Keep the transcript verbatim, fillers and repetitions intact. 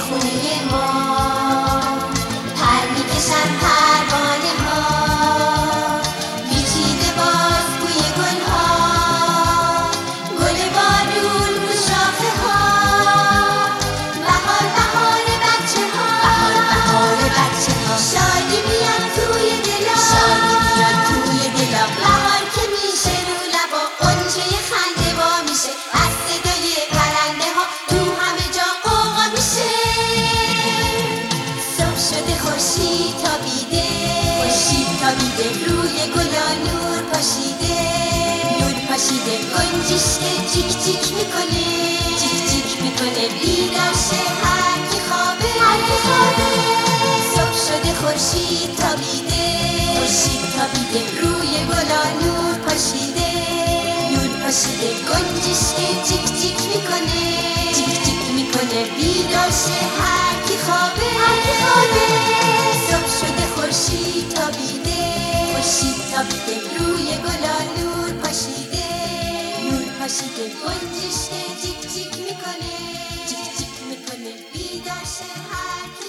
خونه ما پر میکشن پروانه ها پیچیده باز بوی گل ها گل بارون رو شاخه ها بهار بهار بچه ها بهار بهار بچه ها شادی میاد توی دلا شادی میاد توی دلا بهار که میشه رو لبا غنچه خنده وا میشه از صدای پرنده ها تو همه جا قوقا میشه صبح شده خورشید تابیده خورشید تابیده روی گلا نور پاشیده نور پاشیده گنجشک جیک جیک میکنه جیک جیک میکنه بیدار شه هر کی خوابه هر کی خوابه صبح شده خورشید تابیده خورشید تابیده روی گلا نور پاشیده نور پاشیده گنجشک جیک جیک میکنه جیک جیک میکنه بیدار شه هر کی خوابه هر کی خوابه صبح شده خورشید تابیده خورشید تابیده روی گلا نور پاشیده نور پاشیده گنجشک جیک جیک میکنه جیک جیک میکنه بیدار شه هر کی